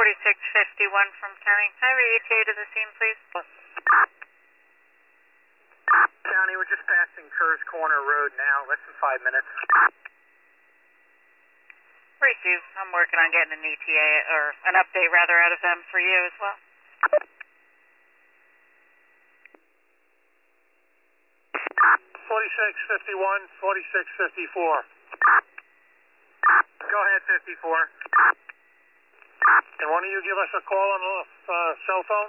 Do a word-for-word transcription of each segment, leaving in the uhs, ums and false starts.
forty-six fifty-one from County. Can I have your E T A to the scene, please? County, we're just passing Kerrs Corner Road now, less than five minutes. Receive. I'm working on getting an E T A, or an update rather, out of them for you as well. forty-six fifty-one, forty-six fifty-four. Go ahead, fifty-four. Can one of you give us a call on the uh, cell phone?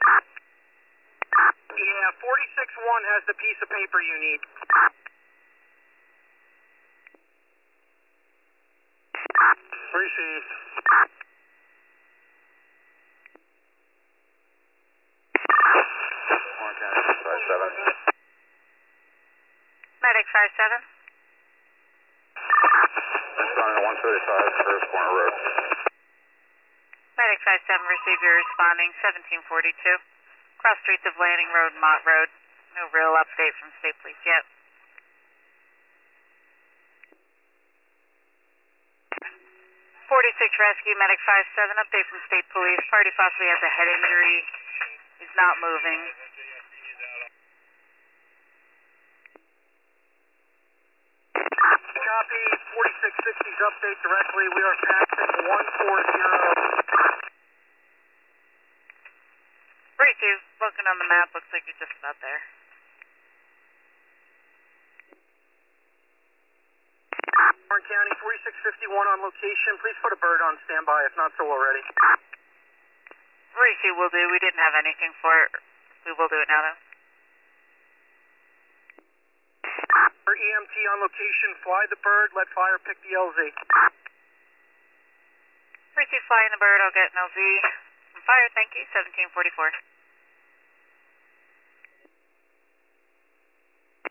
Yeah, forty-six one has the piece of paper you need. Received. five seven. Medic five seven. Responding to one thirty-five, Kerrs Corner Road. Medic five seven, receive your responding seventeen forty-two. Cross streets of Landing Road, Mott Road. No real update from State Police yet. forty-six Rescue, Medic five seven, update from State Police. Party possibly has a head injury. He's not moving. Copy, forty-six sixty's update directly. We are passing one forty. Receive, looking on the map, looks like you're just about there. Orange County, forty-six fifty-one on location. Please put a bird on standby, if not so already. Receive, will do. We didn't have anything for it. We will do it now, though. For E M T on location, fly the bird, let fire pick the L Z. Receive, flying the bird, I'll get an L Z. Fire, thank you, seventeen forty-four.